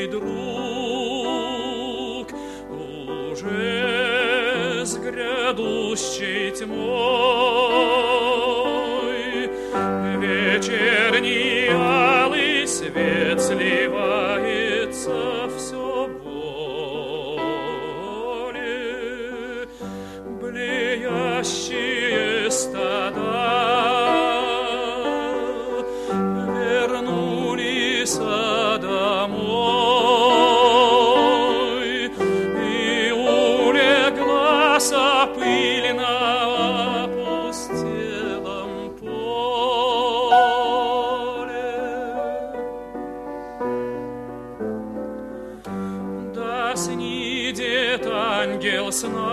мой друг, уже с грядущей тьмой вечерний алый свет сливается все более, блеящие стада вернулись домой, и улеглась пыль на опустелом поле. Да снидет ангел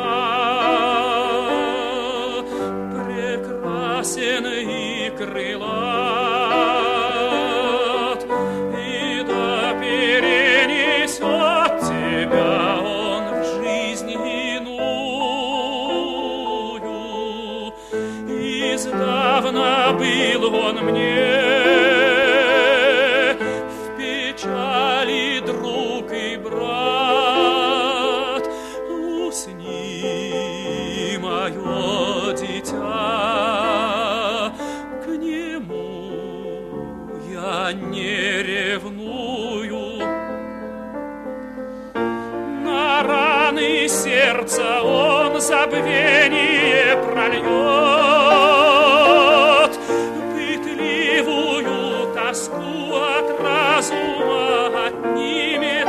сна, прекрасен и крылат, и да перенесет тебя он в жизнь иную. Издавна был он мне в печали друг и брат. Усни, мое дитя, к нему я не ревную. На раны сердца он забвение прольет, пытливую тоску от разума отнимет.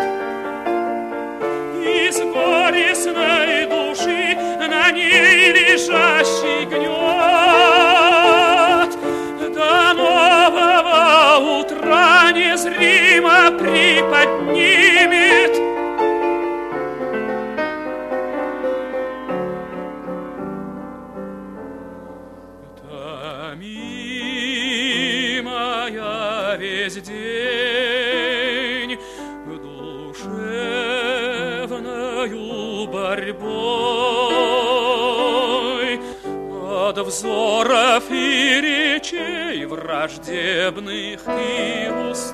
Из горестной души на ней лежащий гнет до нового утра незримо приподнимет. Томимая весь день душевною борьбой от взоров и речей враждебных и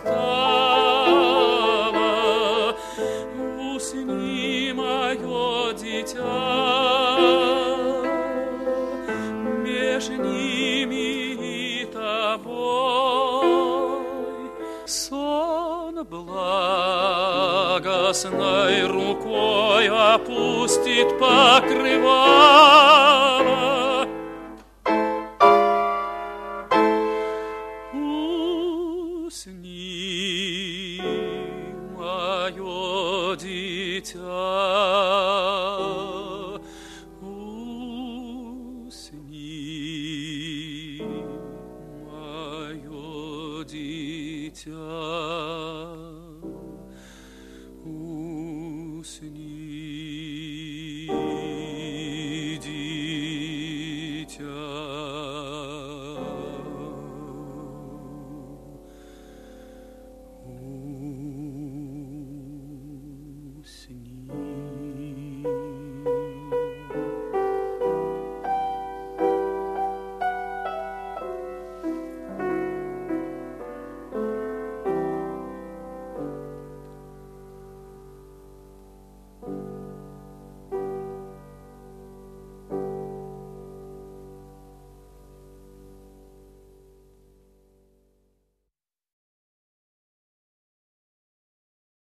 устала. Усни, мое дитя, меж ними и тобой сон благостной рукой опустит покрывало. Усни, мое дитя, усни, мое дитя, усни.